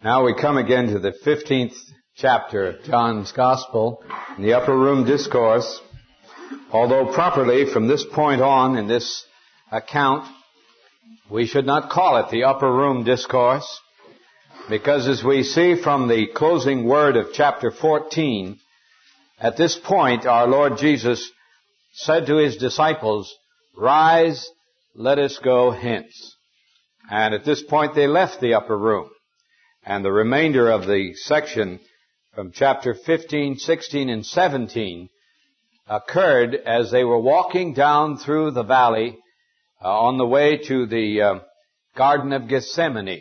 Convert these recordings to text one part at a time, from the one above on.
Now we come again to the 15th chapter of John's Gospel, in the Upper Room Discourse. Although properly from this point on in this account, we should not call it the Upper Room Discourse, because as we see from the closing word of chapter 14, at this point our Lord Jesus said to His disciples, "Rise, let us go hence." And at this point they left the upper room. And the remainder of the section from chapter 15, 16, and 17 occurred as they were walking down through the valley on the way to the Garden of Gethsemane.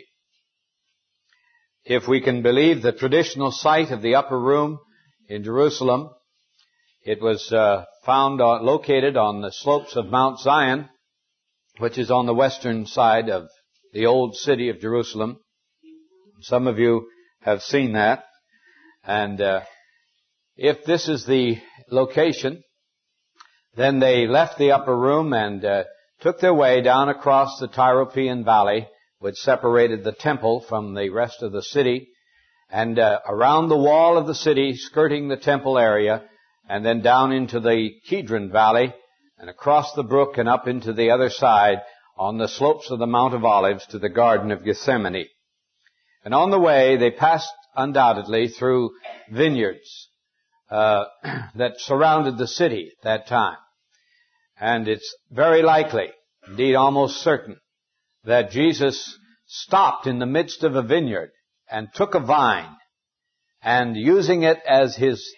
If we can believe the traditional site of the upper room in Jerusalem, it was located on the slopes of Mount Zion, which is on the western side of the old city of Jerusalem. Some of you have seen that. And if this is the location, then they left the upper room and took their way down across the Tyropoeon Valley, which separated the temple from the rest of the city, and around the wall of the city, skirting the temple area, and then down into the Kidron Valley, and across the brook and up into the other side on the slopes of the Mount of Olives to the Garden of Gethsemane. And on the way, they passed undoubtedly through vineyards that surrounded the city at that time. And it's very likely, indeed almost certain, that Jesus stopped in the midst of a vineyard and took a vine, and using it as his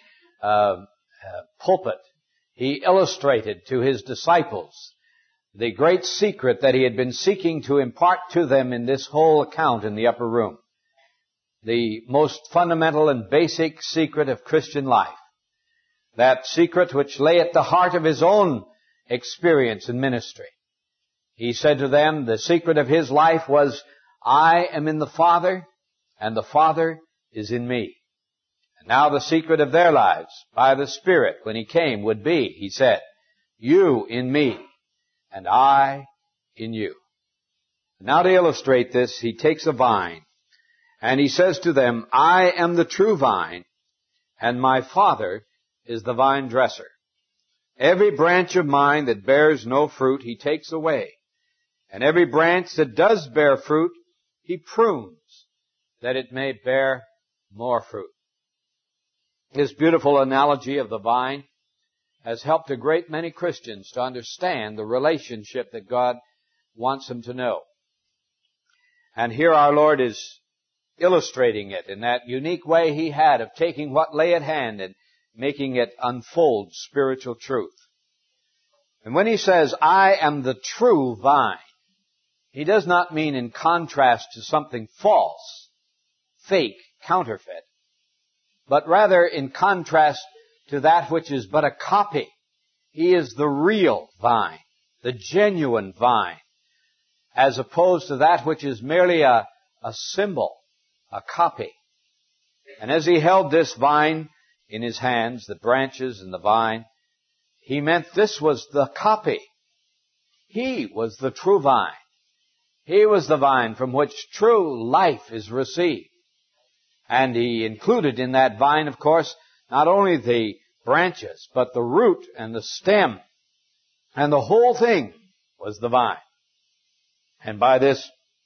pulpit, he illustrated to his disciples the great secret that he had been seeking to impart to them in this whole account in the upper room. The most fundamental and basic secret of Christian life. That secret which lay at the heart of his own experience and ministry. He said to them, the secret of his life was, "I am in the Father, and the Father is in me." And now the secret of their lives, by the Spirit, when He came, would be, He said, "You in me, and I in you." Now to illustrate this, He takes a vine, and He says to them, "I am the true vine, and my Father is the vine dresser. Every branch of mine that bears no fruit, He takes away. And every branch that does bear fruit, He prunes, that it may bear more fruit." This beautiful analogy of the vine has helped a great many Christians to understand the relationship that God wants them to know. And here our Lord is illustrating it in that unique way He had of taking what lay at hand and making it unfold spiritual truth. And when He says, "I am the true vine," He does not mean in contrast to something false, fake, counterfeit, but rather in contrast to that which is but a copy. He is the real vine, the genuine vine, as opposed to that which is merely a symbol, a copy. And as He held this vine in His hands, the branches and the vine, He meant this was the copy. He was the true vine. He was the vine from which true life is received. And He included in that vine, of course, not only the branches, but the root and the stem. And the whole thing was the vine. And by this,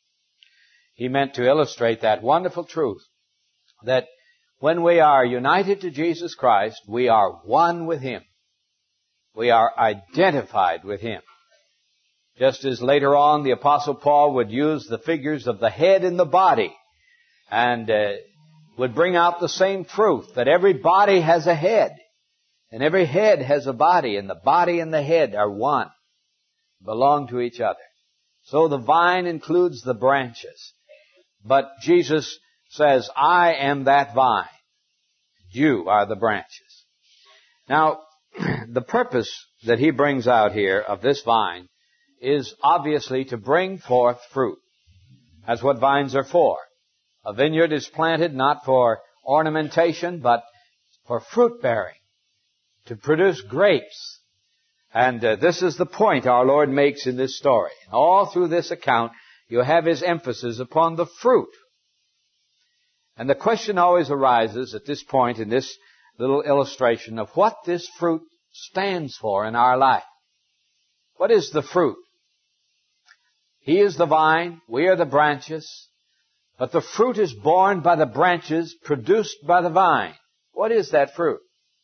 He meant to illustrate that wonderful truth that when we are united to Jesus Christ, we are one with Him. We are identified with Him. Just as later on the Apostle Paul would use the figures of the head and the body and would bring out the same truth that every body has a head and every head has a body, and the body and the head are one, belong to each other. So the vine includes the branches. But Jesus says, "I am that vine. You are the branches." Now, the purpose that He brings out here of this vine is obviously to bring forth fruit. That's what vines are for. A vineyard is planted not for ornamentation, but for fruit bearing, to produce grapes. And this is the point our Lord makes in this story. All through this account, you have His emphasis upon the fruit. And the question always arises at this point in this little illustration of what this fruit stands for in our life. What is the fruit? He is the vine, we are the branches, but the fruit is borne by the branches produced by the vine. What is that fruit?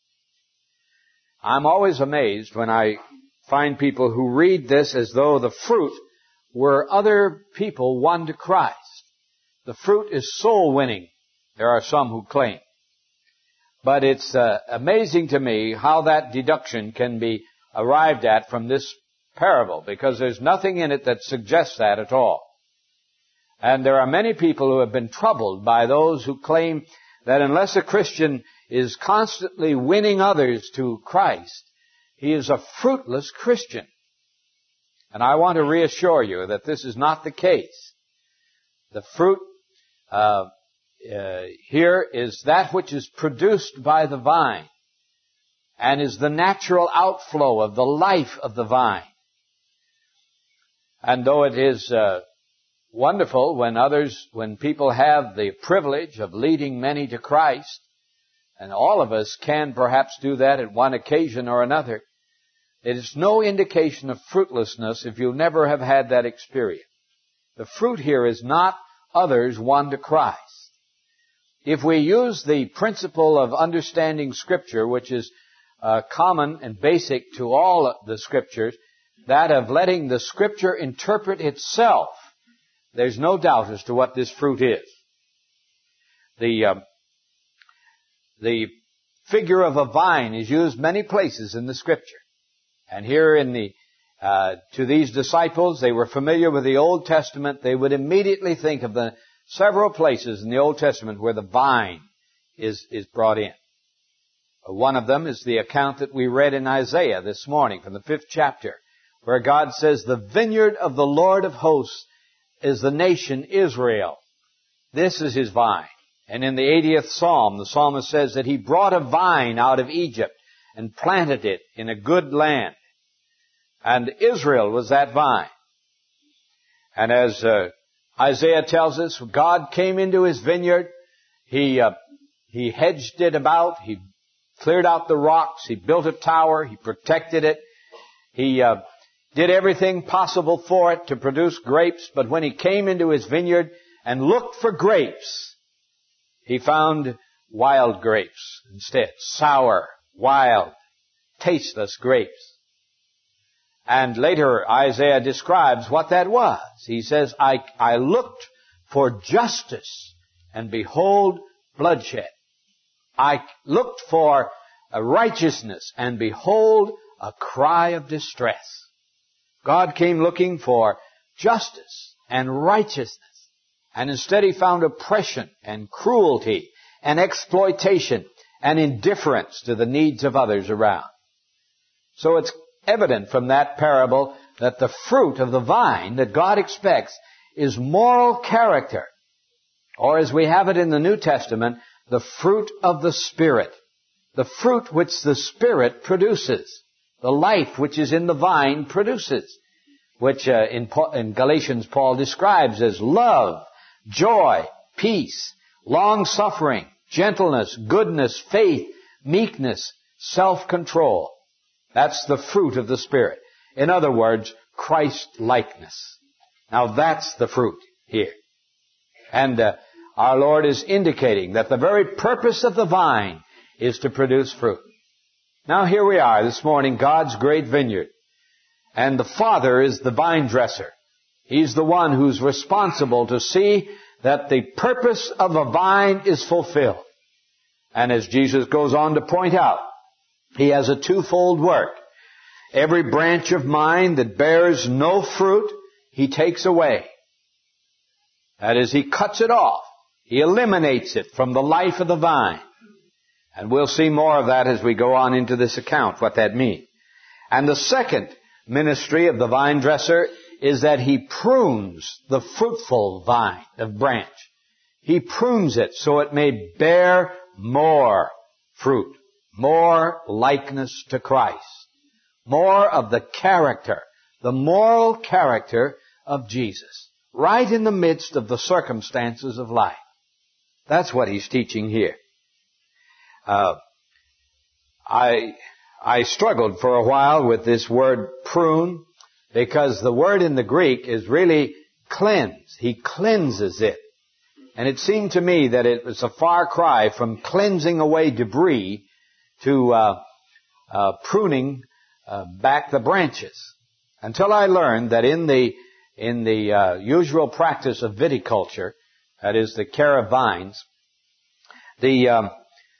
I'm always amazed when I find people who read this as though the fruit were other people won to Christ. The fruit is soul winning, there are some who claim. But it's amazing to me how that deduction can be arrived at from this parable, because there's nothing in it that suggests that at all. And there are many people who have been troubled by those who claim that unless a Christian is constantly winning others to Christ, he is a fruitless Christian. And I want to reassure you that this is not the case. The fruit here is that which is produced by the vine and is the natural outflow of the life of the vine. And though it is wonderful when people have the privilege of leading many to Christ, and all of us can perhaps do that at one occasion or another, it is no indication of fruitlessness if you never have had that experience. The fruit here is not others won to Christ. If we use the principle of understanding Scripture, which is common and basic to all the Scriptures, that of letting the Scripture interpret itself, there's no doubt as to what this fruit is. The figure of a vine is used many places in the Scripture. And here to these disciples, they were familiar with the Old Testament. They would immediately think of the several places in the Old Testament where the vine is brought in. One of them is the account that we read in Isaiah this morning from the 5th chapter, where God says, "The vineyard of the Lord of hosts is the nation Israel." This is His vine. And in the 80th Psalm, the psalmist says that He brought a vine out of Egypt and planted it in a good land. And Israel was that vine. And as Isaiah tells us, God came into His vineyard. He hedged it about. He cleared out the rocks. He built a tower. He protected it. He did everything possible for it to produce grapes. But when He came into His vineyard and looked for grapes, He found wild grapes instead. Sour, wild, tasteless grapes. And later Isaiah describes what that was. He says, I looked for justice, and behold, bloodshed. I looked for righteousness, and behold, a cry of distress. God came looking for justice and righteousness, and instead He found oppression and cruelty and exploitation and indifference to the needs of others around. So it's evident from that parable that the fruit of the vine that God expects is moral character, or as we have it in the New Testament, the fruit of the Spirit. The fruit which the Spirit produces. The life which is in the vine produces. Which in Galatians Paul describes as love, joy, peace, long-suffering, gentleness, goodness, faith, meekness, self-control. That's the fruit of the Spirit. In other words, Christ-likeness. Now that's the fruit here. And our Lord is indicating that the very purpose of the vine is to produce fruit. Now here we are this morning, God's great vineyard. And the Father is the vine dresser. He's the one who's responsible to see that the purpose of a vine is fulfilled. And as Jesus goes on to point out, He has a twofold work. Every branch of mine that bears no fruit, He takes away. That is, He cuts it off. He eliminates it from the life of the vine. And we'll see more of that as we go on into this account, what that means. And the second ministry of the vine dresser is that He prunes the fruitful vine, the branch. He prunes it so it may bear more fruit. More likeness to Christ. More of the character, the moral character of Jesus. Right in the midst of the circumstances of life. That's what he's teaching here. I struggled for a while with this word prune, because the word in the Greek is really cleanse. He cleanses it. And it seemed to me that it was a far cry from cleansing away debris to pruning back the branches. Until I learned that in the usual practice of viticulture, that is the care of vines, they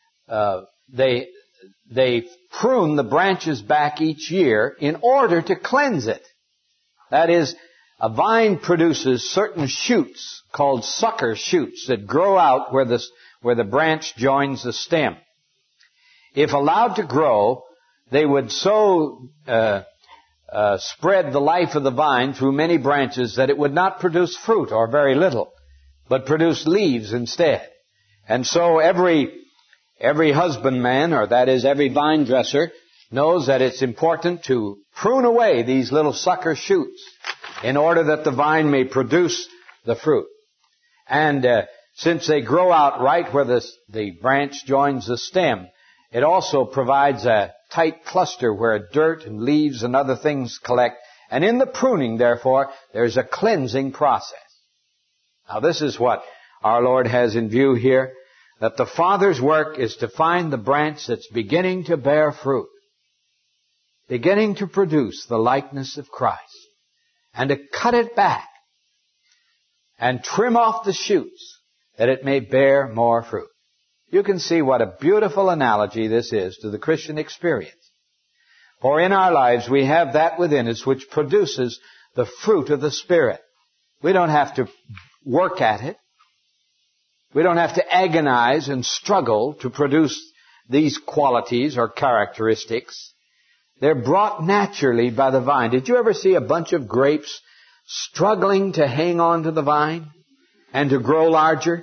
prune the branches back each year in order to cleanse it. That is, a vine produces certain shoots called sucker shoots that grow out where the branch joins the stem. If allowed to grow, they would so spread the life of the vine through many branches that it would not produce fruit, or very little, but produce leaves instead. And so every husbandman, or that is every vine dresser, knows that it's important to prune away these little sucker shoots in order that the vine may produce the fruit. And since they grow out right where the branch joins the stem, it also provides a tight cluster where dirt and leaves and other things collect. And in the pruning, therefore, there's a cleansing process. Now, this is what our Lord has in view here, that the Father's work is to find the branch that's beginning to bear fruit, beginning to produce the likeness of Christ, and to cut it back and trim off the shoots that it may bear more fruit. You can see what a beautiful analogy this is to the Christian experience. For in our lives we have that within us which produces the fruit of the Spirit. We don't have to work at it. We don't have to agonize and struggle to produce these qualities or characteristics. They're brought naturally by the vine. Did you ever see a bunch of grapes struggling to hang on to the vine and to grow larger?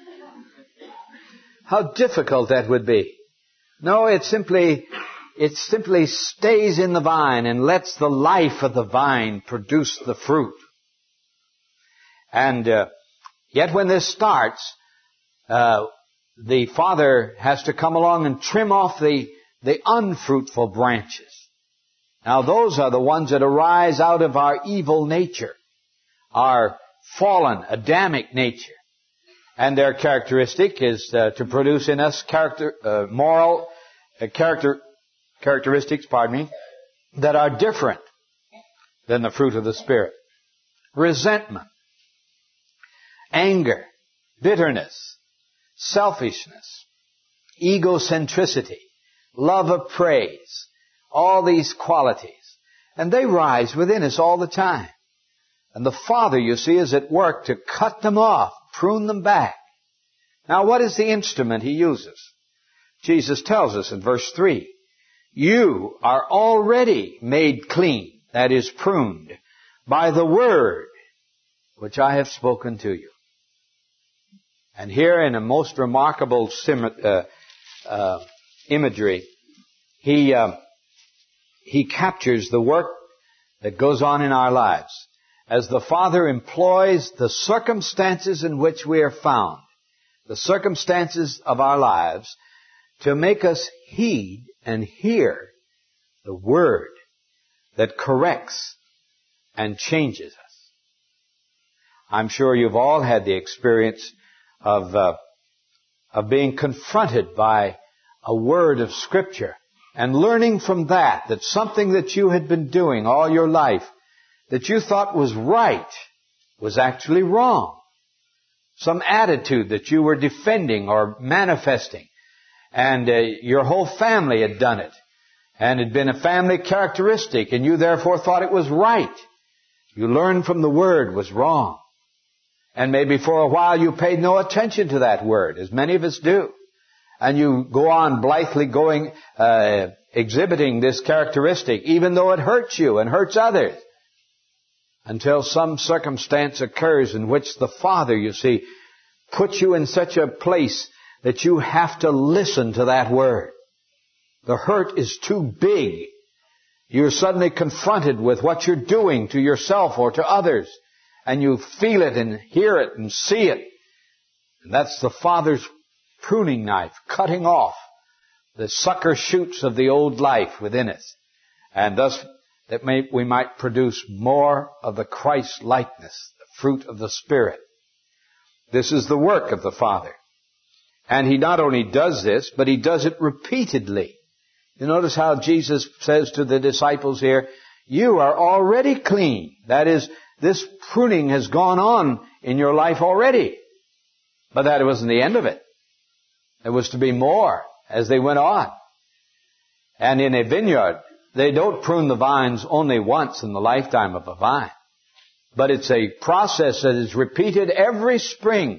How difficult that would be. No, it simply stays in the vine and lets the life of the vine produce the fruit. And yet when this starts, the Father has to come along and trim off the unfruitful branches. Now those are the ones that arise out of our evil nature, our fallen Adamic nature. And their characteristic is to produce in us moral characteristics, that are different than the fruit of the Spirit. Resentment, anger, bitterness, selfishness, egocentricity, love of praise, all these qualities. And they rise within us all the time. And the Father, you see, is at work to cut them off, prune them back. Now, what is the instrument He uses? Jesus tells us in verse 3, you are already made clean, that is pruned, by the word which I have spoken to you. And here in a most remarkable imagery, he captures the work that goes on in our lives as the Father employs the circumstances in which we are found, the circumstances of our lives, to make us heed and hear the word that corrects and changes us. I'm sure you've all had the experience of being confronted by a word of Scripture and learning from that something that you had been doing all your life that you thought was right was actually wrong. Some attitude that you were defending or manifesting, and your whole family had done it, and it had been a family characteristic, and you therefore thought it was right. You learned from the word was wrong. And maybe for a while you paid no attention to that word, as many of us do. And you go on blithely exhibiting this characteristic, even though it hurts you and hurts others, until some circumstance occurs in which the Father, you see, puts you in such a place that you have to listen to that word. The hurt is too big. You're suddenly confronted with what you're doing to yourself or to others, and you feel it and hear it and see it. And that's the Father's pruning knife, cutting off the sucker shoots of the old life within us. And thus that we might produce more of the Christ likeness, the fruit of the Spirit. This is the work of the Father. And He not only does this, but He does it repeatedly. You notice how Jesus says to the disciples here, you are already clean. That is, this pruning has gone on in your life already. But that wasn't the end of it. There was to be more as they went on. And in a vineyard, they don't prune the vines only once in the lifetime of a vine. But it's a process that is repeated every spring.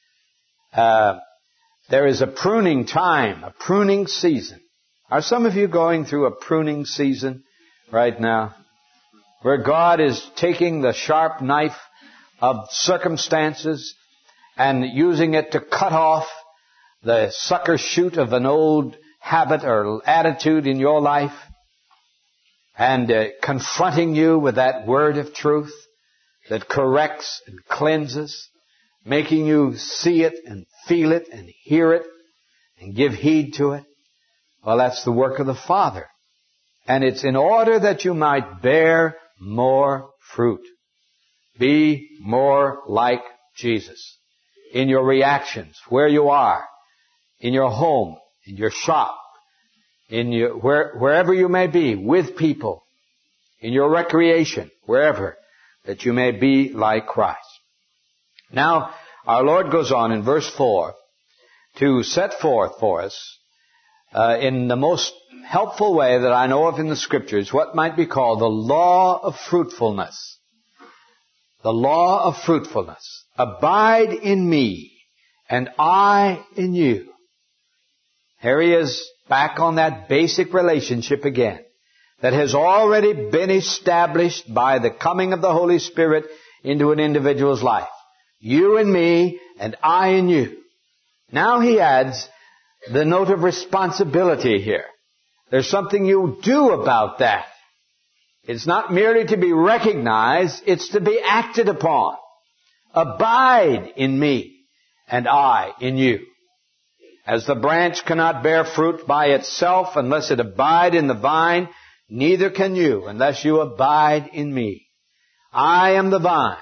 There is a pruning time, a pruning season. Are some of you going through a pruning season right now? Where God is taking the sharp knife of circumstances and using it to cut off the sucker shoot of an old habit or attitude in your life, and confronting you with that word of truth that corrects and cleanses, making you see it and feel it and hear it and give heed to it. Well, that's the work of the Father. And it's in order that you might bear more fruit. Be more like Jesus in your reactions, where you are, in your home, in your shop, in your, wherever you may be, with people, in your recreation, wherever, that you may be like Christ. Now, our Lord goes on in verse 4 to set forth for us, in the most helpful way that I know of in the Scriptures, what might be called the law of fruitfulness. The law of fruitfulness. Abide in me, and I in you. Here he is back on that basic relationship again that has already been established by the coming of the Holy Spirit into an individual's life. You and me, and I and you. Now he adds the note of responsibility here. There's something you do about that. It's not merely to be recognized, it's to be acted upon. Abide in me, and I in you. As the branch cannot bear fruit by itself unless it abide in the vine, neither can you unless you abide in me. I am the vine.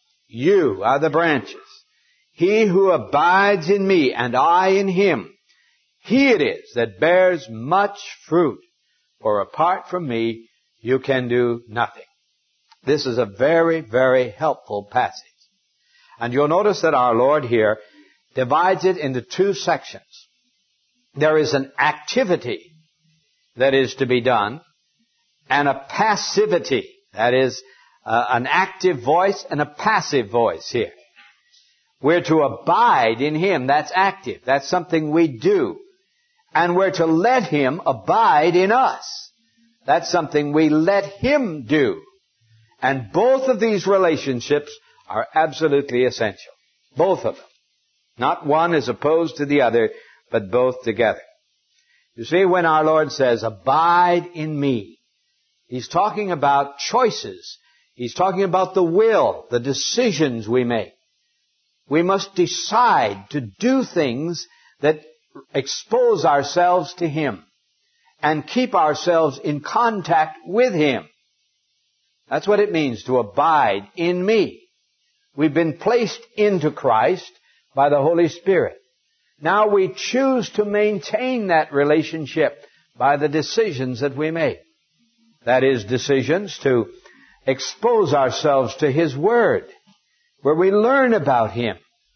You are the branches. He who abides in me and I in him, he it is that bears much fruit. For apart from me, you can do nothing. This is a very, very helpful passage. And you'll notice that our Lord here divides it into two sections. There is an activity that is to be done and a passivity. That is an active voice and a passive voice here. We're to abide in Him. That's active. That's something we do. And we're to let Him abide in us. That's something we let Him do. And both of these relationships are absolutely essential. Both of them. Not one is opposed to the other, but both together. You see, when our Lord says, abide in me, He's talking about choices. He's talking about the will, the decisions we make. We must decide to do things that expose ourselves to Him and keep ourselves in contact with Him. That's what it means to abide in me. We've been placed into Christ by the Holy Spirit. Now we choose to maintain that relationship by the decisions that we make. That is, decisions to expose ourselves to His Word, where we learn about Him,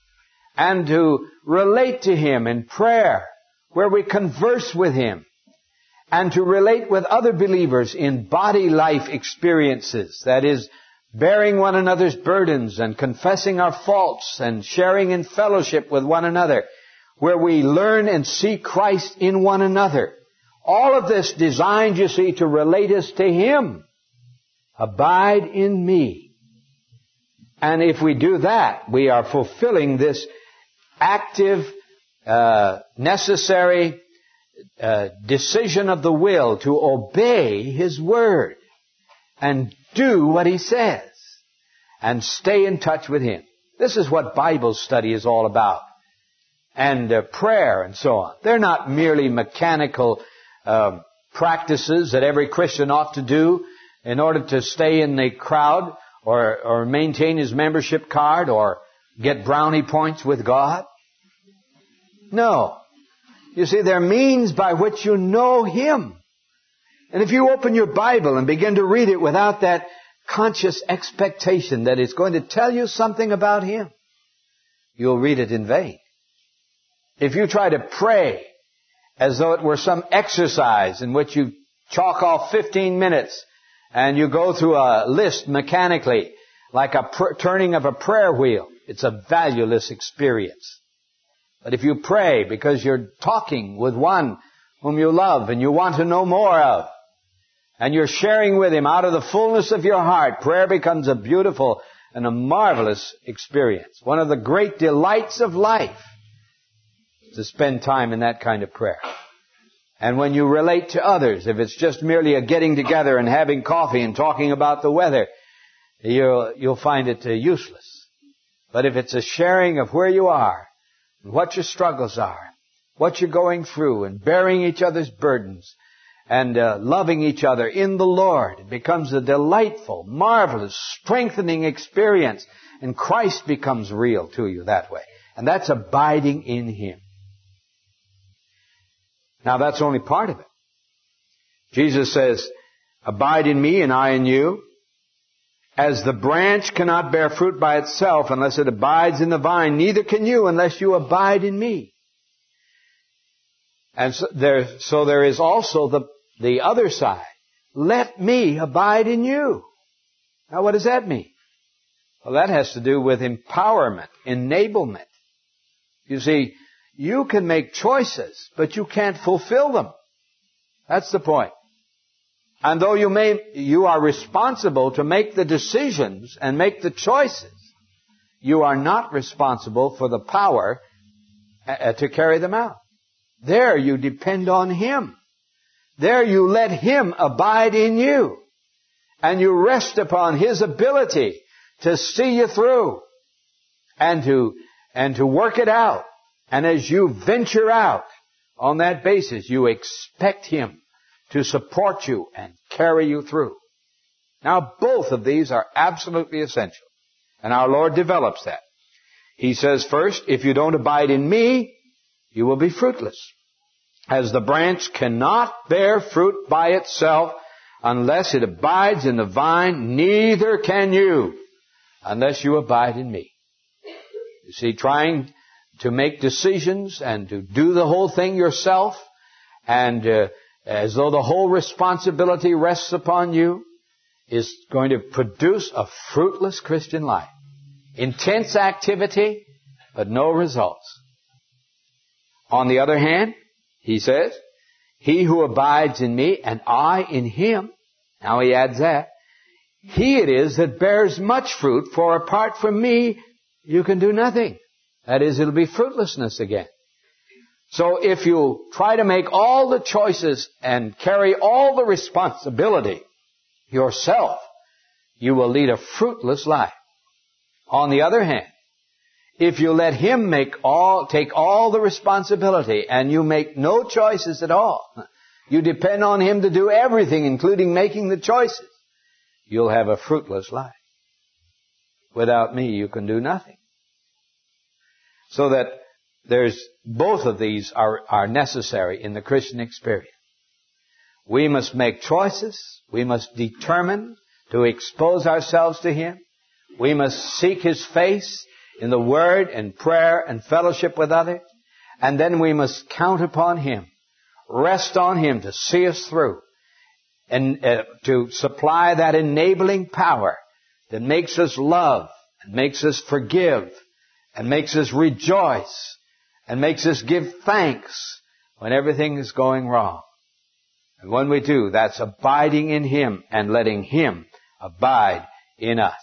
and to relate to Him in prayer, where we converse with Him, and to relate with other believers in body life experiences, that is, bearing one another's burdens and confessing our faults and sharing in fellowship with one another, where we learn and see Christ in one another. All of this designed, you see, to relate us to Him. Abide in me. And if we do that, we are fulfilling this active, necessary decision of the will to obey His Word and do what He says and stay in touch with Him. This is what Bible study is all about. and prayer and so on. They're not merely mechanical practices that every Christian ought to do in order to stay in the crowd or maintain his membership card or get brownie points with God. No. You see, they're means by which you know Him. And if you open your Bible and begin to read it without that conscious expectation that it's going to tell you something about Him, you'll read it in vain. If you try to pray as though it were some exercise in which you chalk off 15 minutes and you go through a list mechanically like a turning of a prayer wheel, it's a valueless experience. But if you pray because you're talking with one whom you love and you want to know more of, and you're sharing with him out of the fullness of your heart, prayer becomes a beautiful and a marvelous experience. One of the great delights of life is to spend time in that kind of prayer. And when you relate to others, if it's just merely a getting together and having coffee and talking about the weather, you'll find it useless. But if it's a sharing of where you are, and what your struggles are, what you're going through, and bearing each other's burdens, and loving each other in the Lord, it becomes a delightful, marvelous, strengthening experience, and Christ becomes real to you that way. And that's abiding in Him. Now that's only part of it. Jesus says, abide in me and I in you. As the branch cannot bear fruit by itself unless it abides in the vine, neither can you unless you abide in me. And so there is also the other side. Let me abide in you. Now what does that mean? Well, that has to do with empowerment, enablement. You see, you can make choices, but you can't fulfill them. That's the point. And though you are responsible to make the decisions and make the choices, you are not responsible for the power to carry them out. There you depend on Him. There you let Him abide in you. And you rest upon His ability to see you through and to work it out. And as you venture out on that basis, you expect Him to support you and carry you through. Now, both of these are absolutely essential. And our Lord develops that. He says, first, if you don't abide in me, you will be fruitless. As the branch cannot bear fruit by itself unless it abides in the vine, neither can you unless you abide in me. You see, trying to make decisions and to do the whole thing yourself and as though the whole responsibility rests upon you is going to produce a fruitless Christian life. Intense activity, but no results. On the other hand, he says, he who abides in me and I in him, now he adds that, he it is that bears much fruit, for apart from me, you can do nothing. That is, it'll be fruitlessness again. So if you try to make all the choices and carry all the responsibility yourself, you will lead a fruitless life. On the other hand, if you let Him take all the responsibility and you make no choices at all, you depend on Him to do everything, including making the choices, you'll have a fruitless life. Without me, you can do nothing. So that both of these are necessary in the Christian experience. We must make choices. We must determine to expose ourselves to Him. We must seek His face in the Word and prayer and fellowship with others. And then we must count upon Him, rest on Him to see us through and to supply that enabling power that makes us love and makes us forgive and makes us rejoice and makes us give thanks when everything is going wrong. And when we do, that's abiding in Him and letting Him abide in us.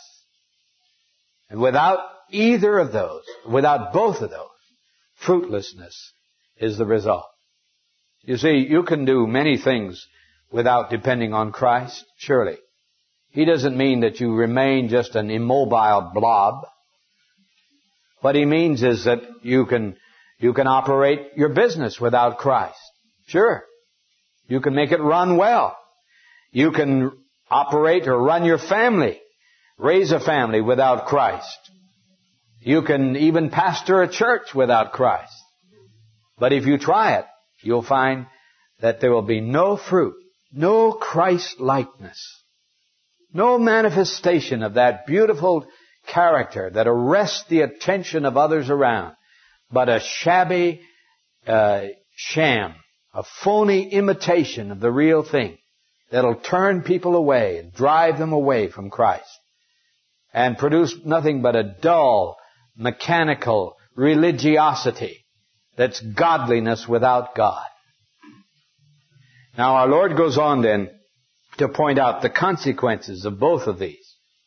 And without either of those, without both of those, fruitlessness is the result. You see, you can do many things without depending on Christ, surely. He doesn't mean that you remain just an immobile blob. What He means is that you can You can operate your business without Christ. Sure. You can make it run well. You can operate or run your family, raise a family without Christ. You can even pastor a church without Christ. But if you try it, you'll find that there will be no fruit, no Christ-likeness, no manifestation of that beautiful character that arrests the attention of others around, but a shabby sham, a phony imitation of the real thing that'll turn people away and drive them away from Christ and produce nothing but a dull, mechanical religiosity that's godliness without God. Now our Lord goes on then to point out the consequences of both of these.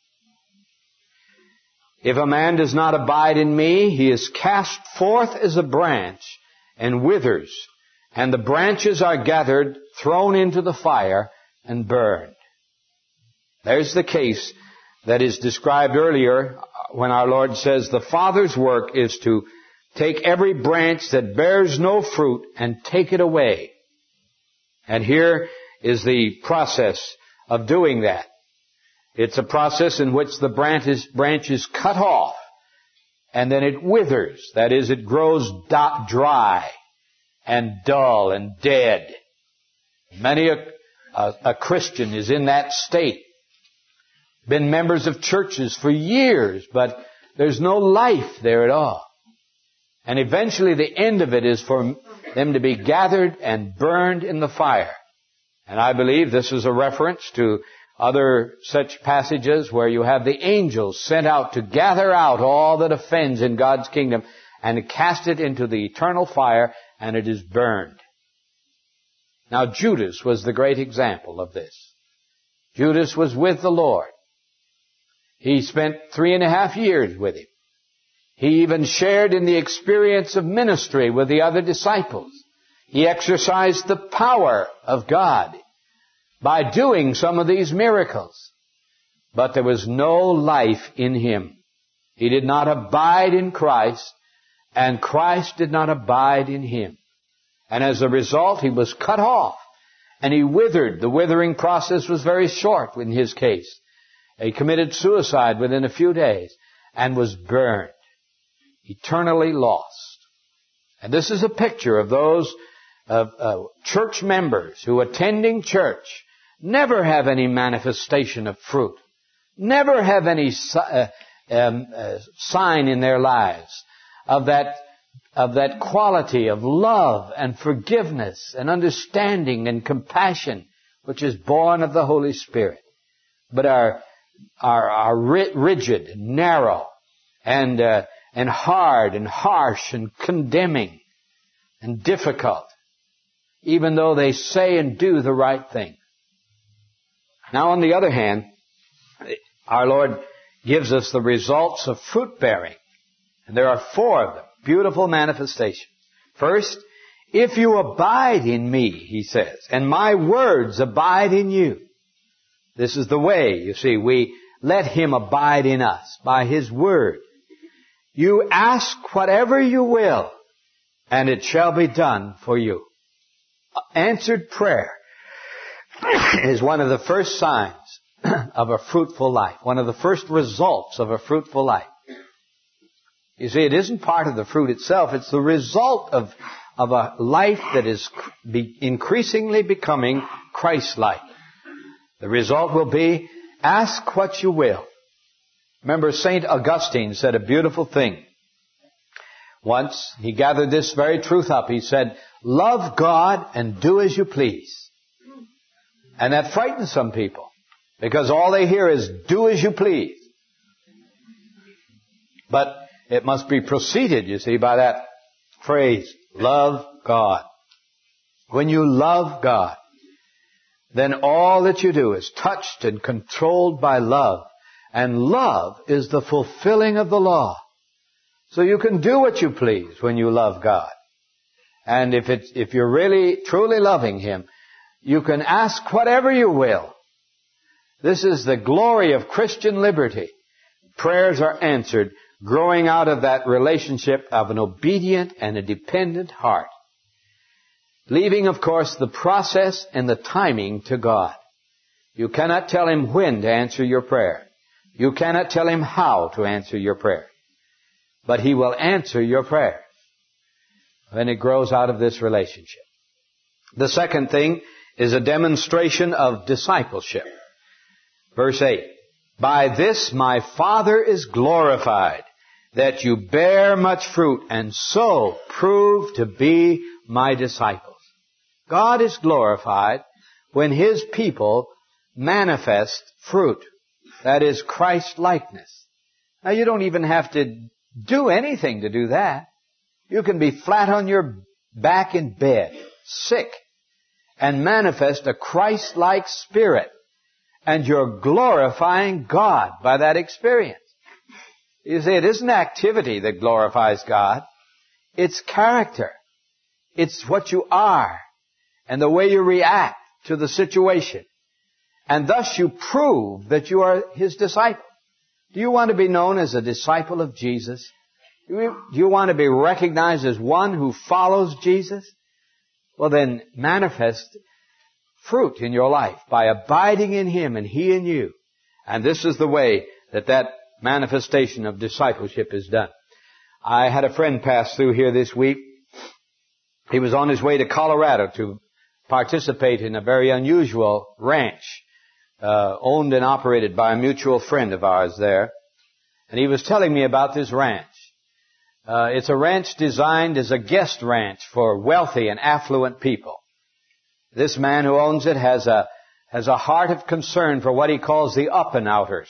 If a man does not abide in me, he is cast forth as a branch and withers, and the branches are gathered, thrown into the fire, and burned. There's the case that is described earlier when our Lord says the Father's work is to take every branch that bears no fruit and take it away. And here is the process of doing that. It's a process in which the branch is cut off, and then it withers. That is, it grows dry and dull and dead. Many a Christian is in that state. Been members of churches for years, but there's no life there at all. And eventually the end of it is for them to be gathered and burned in the fire. And I believe this is a reference to other such passages where you have the angels sent out to gather out all that offends in God's kingdom and cast it into the eternal fire, and it is burned. Now Judas was the great example of this. Judas was with the Lord. He spent 3.5 years with Him. He even shared in the experience of ministry with the other disciples. He exercised the power of God by doing some of these miracles. But there was no life in him. He did not abide in Christ, and Christ did not abide in him. And as a result, he was cut off, and he withered. The withering process was very short in his case. He committed suicide within a few days and was burned, eternally lost. And this is a picture of those church members who, attending church, never have any manifestation of fruit, never have any sign in their lives of that quality of love and forgiveness and understanding and compassion which is born of the Holy Spirit, but are rigid and narrow and hard and harsh and condemning and difficult, even though they say and do the right thing. Now, on the other hand, our Lord gives us the results of fruit bearing. And there are 4 of them. Beautiful manifestations. First, if you abide in me, he says, and my words abide in you. This is the way, you see, we let him abide in us by his word. You ask whatever you will, and it shall be done for you. Answered prayer is one of the first signs of a fruitful life, one of the first results of a fruitful life. You see, it isn't part of the fruit itself, it's the result of a life that is increasingly becoming Christ-like. The result will be, ask what you will. Remember, St. Augustine said a beautiful thing. Once, he gathered this very truth up. He said, love God and do as you please. And that frightens some people, because all they hear is, do as you please. But it must be preceded, you see, by that phrase, love God. When you love God, then all that you do is touched and controlled by love. And love is the fulfilling of the law. So you can do what you please when you love God. And if you're really, truly loving Him, you can ask whatever you will. This is the glory of Christian liberty. Prayers are answered growing out of that relationship of an obedient and a dependent heart. Leaving, of course, the process and the timing to God. You cannot tell Him when to answer your prayer. You cannot tell Him how to answer your prayer. But He will answer your prayer when it grows out of this relationship. The second thing is a demonstration of discipleship. Verse 8, "By this my Father is glorified, that you bear much fruit, and so prove to be my disciples." God is glorified when His people manifest fruit. That is Christ-likeness. Now, you don't even have to do anything to do that. You can be flat on your back in bed, sick, and manifest a Christ-like spirit. And you're glorifying God by that experience. You see, it isn't activity that glorifies God. It's character. It's what you are and the way you react to the situation. And thus you prove that you are His disciple. Do you want to be known as a disciple of Jesus? Do you want to be recognized as one who follows Jesus? Well, then manifest fruit in your life by abiding in Him and He in you. And this is the way that manifestation of discipleship is done. I had a friend pass through here this week. He was on his way to Colorado to participate in a very unusual ranch, owned and operated by a mutual friend of ours there. And he was telling me about this ranch. It's a ranch designed as a guest ranch for wealthy and affluent people. This man who owns it has a heart of concern for what he calls the up and outers.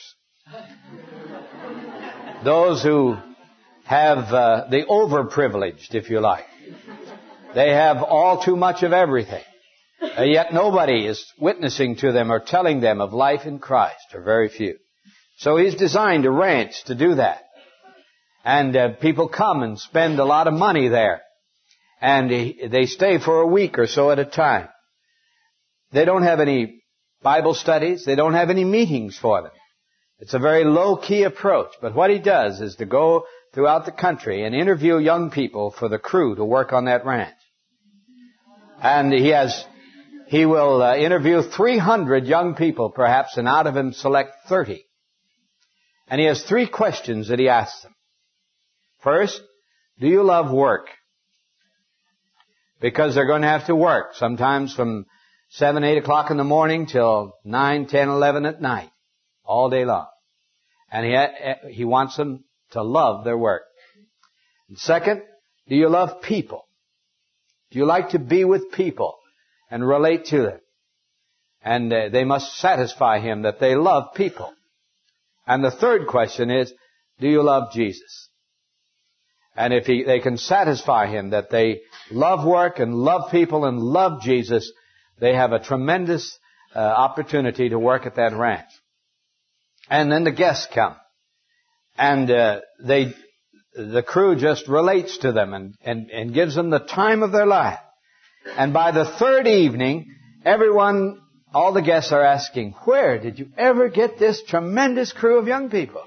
Those who have the overprivileged, if you like. They have all too much of everything. Yet nobody is witnessing to them or telling them of life in Christ, or very few. So he's designed a ranch to do that. And people come and spend a lot of money there. And they stay for a week or so at a time. They don't have any Bible studies. They don't have any meetings for them. It's a very low-key approach. But what he does is to go throughout the country and interview young people for the crew to work on that ranch. And he will interview 300 young people perhaps, and out of them select 30. And he has 3 questions that he asks them. First, do you love work? Because they're going to have to work, sometimes from 7, 8 o'clock in the morning till 9, 10, 11 at night, all day long. And he wants them to love their work. And second, do you love people? Do you like to be with people and relate to them? And they must satisfy him that they love people. And the third question is, do you love Jesus? And if they can satisfy him that they love work and love people and love Jesus, they have a tremendous opportunity to work at that ranch. And then the guests come. And the crew just relates to them and gives them the time of their life. And by the third evening, all the guests are asking, where did you ever get this tremendous crew of young people?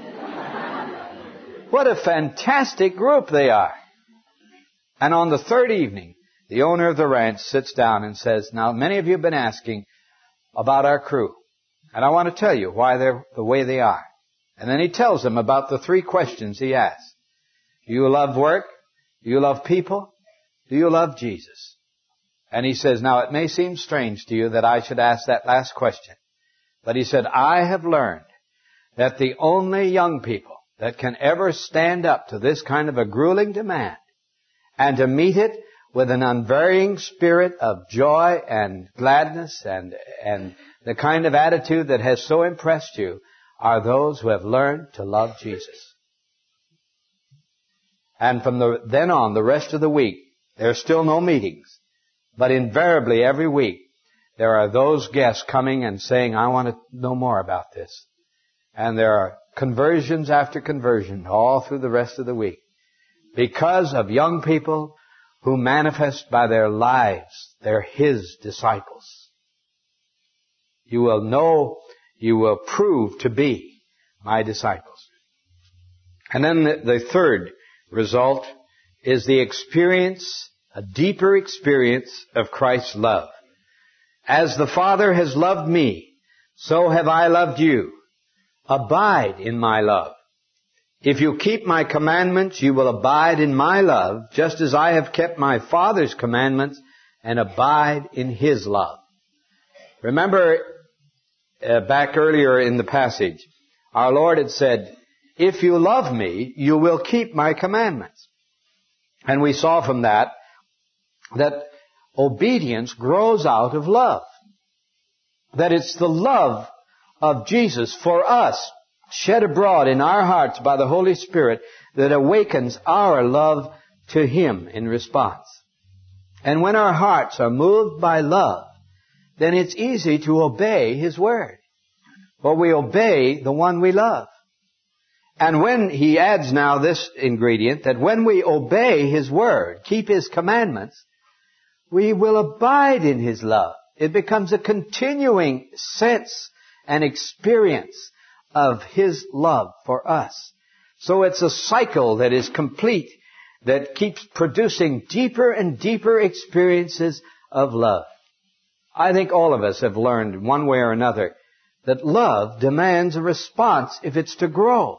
What a fantastic group they are. And on the third evening, the owner of the ranch sits down and says, now, many of you have been asking about our crew. And I want to tell you why they're the way they are. And then he tells them about the 3 questions he asked. Do you love work? Do you love people? Do you love Jesus? And he says, now, it may seem strange to you that I should ask that last question. But he said, I have learned that the only young people that can ever stand up to this kind of a grueling demand and to meet it with an unvarying spirit of joy and gladness and the kind of attitude that has so impressed you are those who have learned to love Jesus. And from then on, the rest of the week, there are still no meetings. But invariably, every week, there are those guests coming and saying, I want to know more about this. And there are conversions after conversion all through the rest of the week. Because of young people who manifest by their lives, they're His disciples. You will prove to be my disciples. And then the third result is the experience, a deeper experience of Christ's love. As the Father has loved me, so have I loved you. Abide in my love. If you keep my commandments, you will abide in my love, just as I have kept my Father's commandments and abide in His love. Remember, back earlier in the passage, our Lord had said, if you love me, you will keep my commandments. And we saw from that obedience grows out of love. That it's the love of Jesus for us, shed abroad in our hearts by the Holy Spirit, that awakens our love to Him in response. And when our hearts are moved by love, then it's easy to obey His word. For we obey the one we love. And when He adds now this ingredient, that when we obey His word, keep His commandments, we will abide in His love. It becomes a continuing sense and experience of His love for us. So it's a cycle that is complete, that keeps producing deeper and deeper experiences of love. I think all of us have learned one way or another that love demands a response if it's to grow.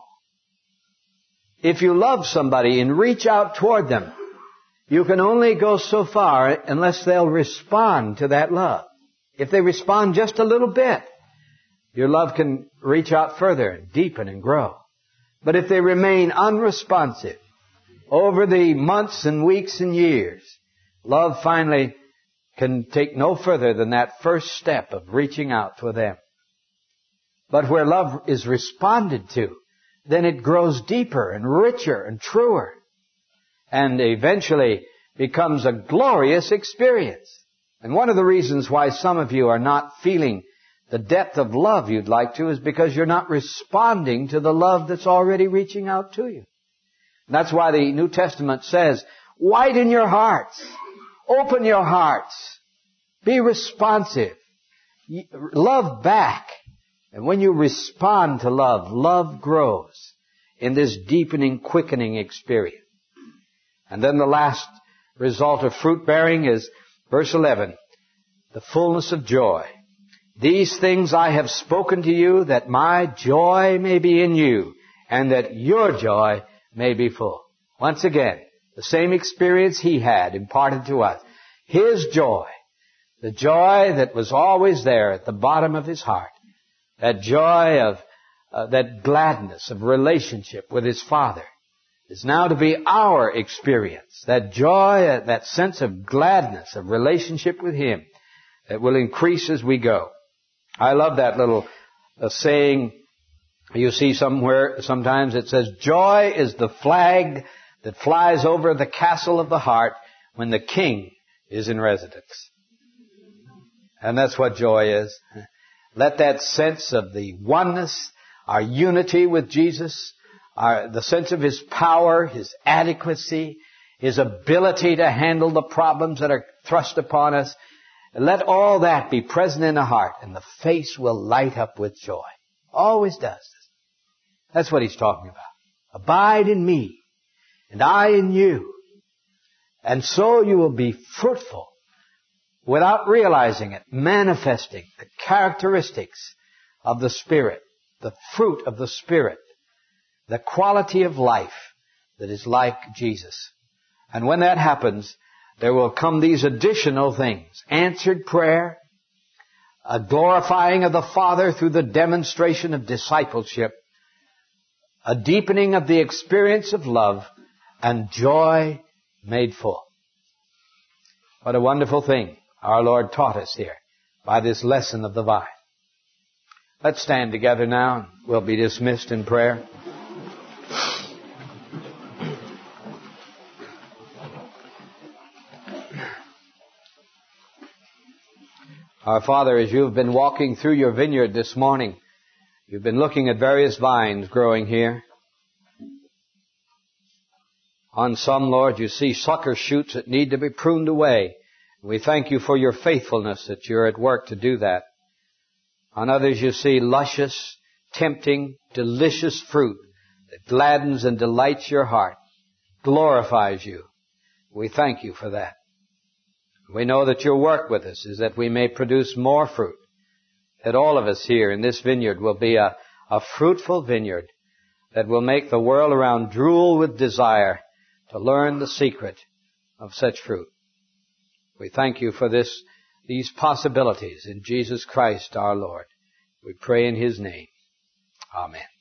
If you love somebody and reach out toward them, you can only go so far unless they'll respond to that love. If they respond just a little bit, your love can reach out further and deepen and grow. But if they remain unresponsive over the months and weeks and years, love finally can take no further than that first step of reaching out to them. But where love is responded to, then it grows deeper and richer and truer, and eventually becomes a glorious experience. And one of the reasons why some of you are not feeling the depth of love you'd like to is because you're not responding to the love that's already reaching out to you. And that's why the New Testament says, widen your hearts, open your hearts, be responsive, love back. And when you respond to love, love grows in this deepening, quickening experience. And then the last result of fruit bearing is verse 11, the fullness of joy. These things I have spoken to you, that my joy may be in you, and that your joy may be full. Once again, the same experience He had imparted to us. His joy, the joy that was always there at the bottom of His heart. That joy of, that gladness of relationship with His Father is now to be our experience. That joy, that sense of gladness of relationship with Him that will increase as we go. I love that little saying you see somewhere, sometimes it says, joy is the flag that flies over the castle of the heart when the king is in residence. And that's what joy is. Let that sense of the oneness, our unity with Jesus, the sense of His power, His adequacy, His ability to handle the problems that are thrust upon us, let all that be present in the heart, and the face will light up with joy. Always does. That's what He's talking about. Abide in me, and I in you. And so you will be fruitful, without realizing it, manifesting the characteristics of the Spirit, the fruit of the Spirit, the quality of life that is like Jesus. And when that happens, there will come these additional things. Answered prayer, a glorifying of the Father through the demonstration of discipleship, a deepening of the experience of love, and joy made full. What a wonderful thing our Lord taught us here by this lesson of the vine. Let's stand together now, and we'll be dismissed in prayer. Our Father, as you've been walking through your vineyard this morning, you've been looking at various vines growing here. On some, Lord, you see sucker shoots that need to be pruned away. We thank you for your faithfulness that you're at work to do that. On others, you see luscious, tempting, delicious fruit that gladdens and delights your heart, glorifies you. We thank you for that. We know that your work with us is that we may produce more fruit, that all of us here in this vineyard will be a fruitful vineyard that will make the world around drool with desire to learn the secret of such fruit. We thank you for these possibilities in Jesus Christ our Lord. We pray in His name. Amen.